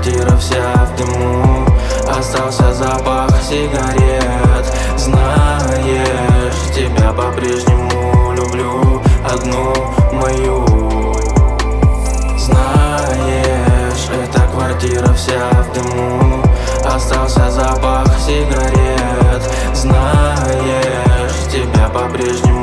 квартира вся в дыму, остался запах сигарет. Знаешь, тебя по-прежнему люблю, одну мою. Знаешь, эта квартира вся в дыму, остался запах сигарет. Знаешь, тебя по-прежнему